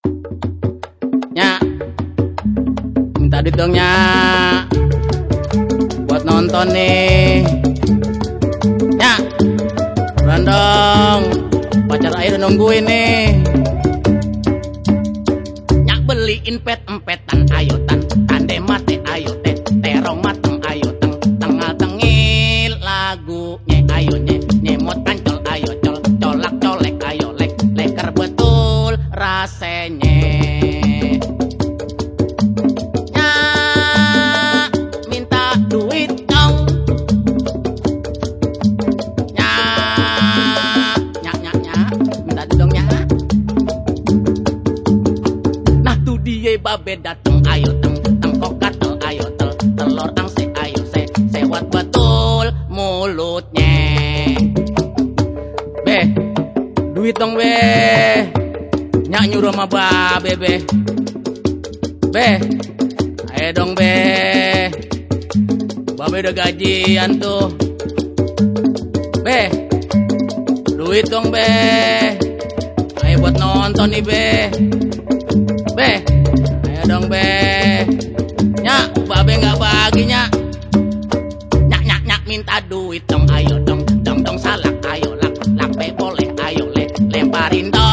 Nya, minta duit dong nya, buat nonton nih. Nya, buruan dong, pacar air nungguin nih. Nya beliin pet-empetan, ayo tan, tande mate, ayo teh, terong mateng, ayo teng, tengah tengil lagunya, ayo nyemot ancol, ayo col, colak colek, ayo lek, leker betul rasanya. Babe dateng, ayo teng, tengkok gatel, ayo telur angse, ayo sewat betul mulutnya. Be, duit dong be, nyak nyuruh sama babe be. Be, ayo dong be, babe udah gajian tuh. Be, duit dong be, ayo buat nonton nih be. Be, ayo dong be, nyak babe nggak baginya. Nyak minta duit dong, ayo dong salak, ayo lak be boleh, ayo lemparin dong.